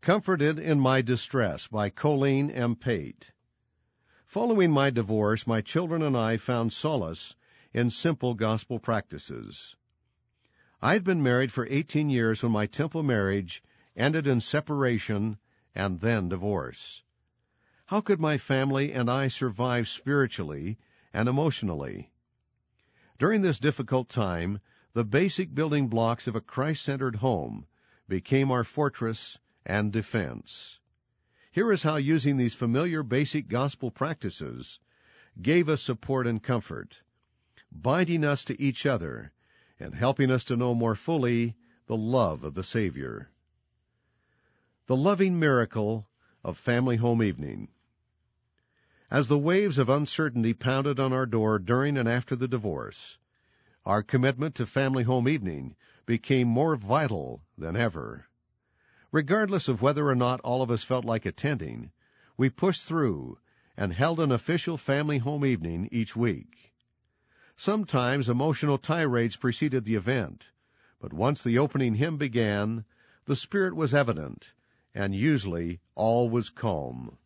Comforted in My Distress by Colleen M. Pate. Following my divorce, my children and I found solace in simple gospel practices. I had been married for 18 years when my temple marriage ended in separation and then divorce. How could my family and I survive spiritually and emotionally? During this difficult time, the basic building blocks of a Christ-centered home became our fortress and defense. Here is how using these familiar basic gospel practices gave us support and comfort, binding us to each other and helping us to know more fully the love of the Savior. The loving miracle of family home evening. As the waves of uncertainty pounded on our door during and after the divorce, our commitment to family home evening became more vital than ever. Regardless of whether or not all of us felt like attending, we pushed through and held an official family home evening each week. Sometimes emotional tirades preceded the event, but once the opening hymn began, the Spirit was evident, and usually all was calm.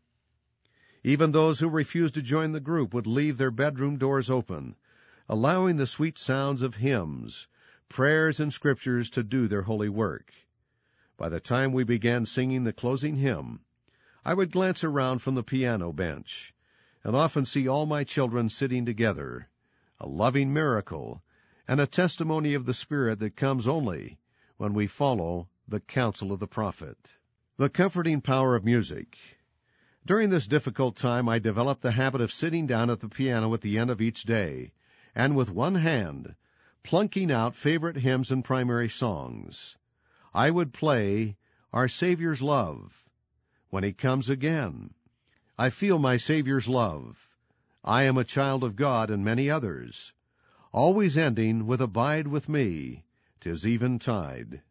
Even those who refused to join the group would leave their bedroom doors open, allowing the sweet sounds of hymns, prayers, and scriptures to do their holy work. By the time we began singing the closing hymn, I would glance around from the piano bench and often see all my children sitting together, a loving miracle and a testimony of the Spirit that comes only when we follow the counsel of the prophet. The comforting power of music. During this difficult time, I developed the habit of sitting down at the piano at the end of each day and with one hand plunking out favorite hymns and primary songs. I would play Our Savior's Love, When He Comes Again, I Feel My Savior's Love, I Am a Child of God, and many others, always ending with Abide with Me, 'Tis Eventide.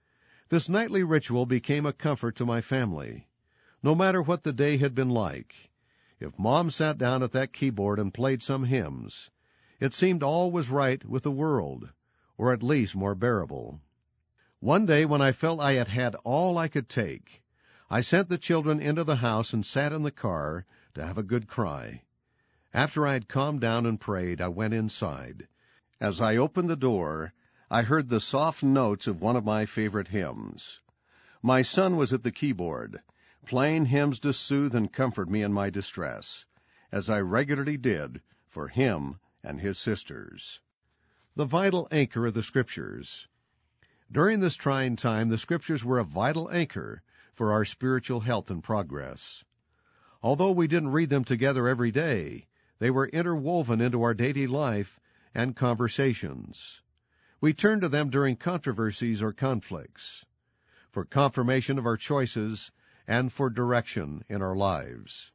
This nightly ritual became a comfort to my family, no matter what the day had been like. If Mom sat down at that keyboard and played some hymns, it seemed all was right with the world, or at least more bearable. One day, when I felt I had had all I could take, I sent the children into the house and sat in the car to have a good cry. After I had calmed down and prayed, I went inside. As I opened the door, I heard the soft notes of one of my favorite hymns. My son was at the keyboard, playing hymns to soothe and comfort me in my distress, as I regularly did for him and his sisters. The vital anchor of the Scriptures. During this trying time, the Scriptures were a vital anchor for our spiritual health and progress. Although we didn't read them together every day, they were interwoven into our daily life and conversations. We turned to them during controversies or conflicts, for confirmation of our choices and for direction in our lives.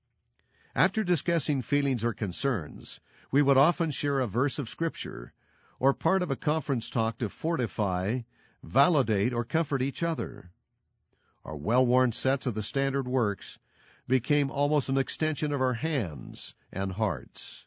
After discussing feelings or concerns, we would often share a verse of Scripture or part of a conference talk to fortify, validate, or comfort each other. Our well-worn sets of the standard works became almost an extension of our hands and hearts.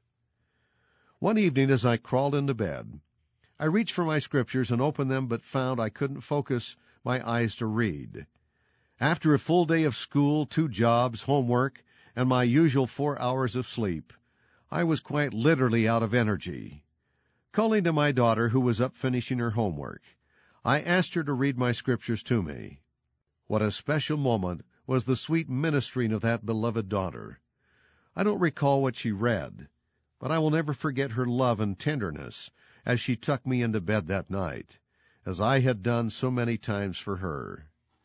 One evening as I crawled into bed, I reached for my Scriptures and opened them, but found I couldn't focus my eyes to read. After a full day of school, 2 jobs, homework, and my usual 4 hours of sleep, I was quite literally out of energy. Calling to my daughter, who was up finishing her homework, I asked her to read my Scriptures to me. What a special moment was the sweet ministering of that beloved daughter. I don't recall what she read, but I will never forget her love and tenderness as she tucked me into bed that night, as I had done so many times for her.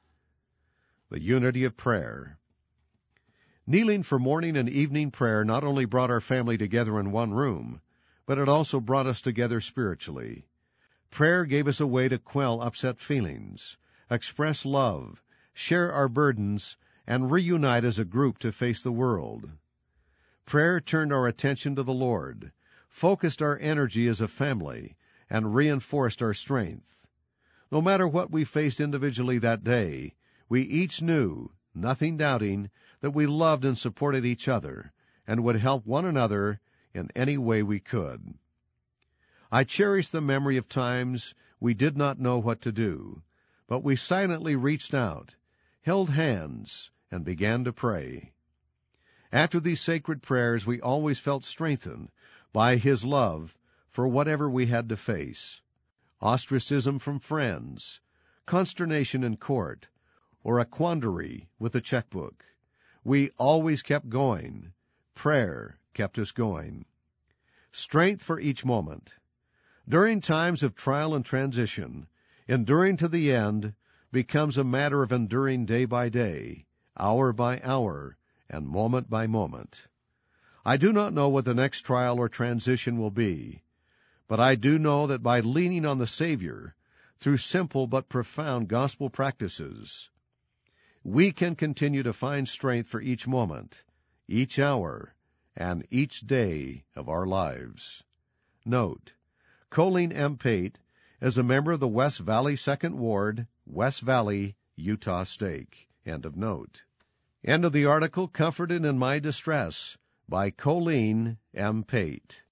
The unity of prayer. Kneeling for morning and evening prayer not only brought our family together in one room, but it also brought us together spiritually. Prayer gave us a way to quell upset feelings, express love, share our burdens, and reunite as a group to face the world. Prayer turned our attention to the Lord, focused our energy as a family, and reinforced our strength. No matter what we faced individually that day, we each knew, nothing doubting, that we loved and supported each other, and would help one another in any way we could. I cherish the memory of times we did not know what to do, but we silently reached out, held hands, and began to pray. After these sacred prayers, we always felt strengthened by His love for whatever we had to face. Ostracism from friends, consternation in court, or a quandary with a checkbook. We always kept going. Prayer kept us going. Strength for each moment. During times of trial and transition, enduring to the end becomes a matter of enduring day by day, hour by hour, and moment by moment. I do not know what the next trial or transition will be, but I do know that by leaning on the Savior through simple but profound gospel practices, we can continue to find strength for each moment, each hour, and each day of our lives. Note, Colleen M. Pate is a member of the West Valley 2nd Ward, West Valley, Utah Stake. End of note. End of the article, Comforted in My Distress, by Colleen M. Pate.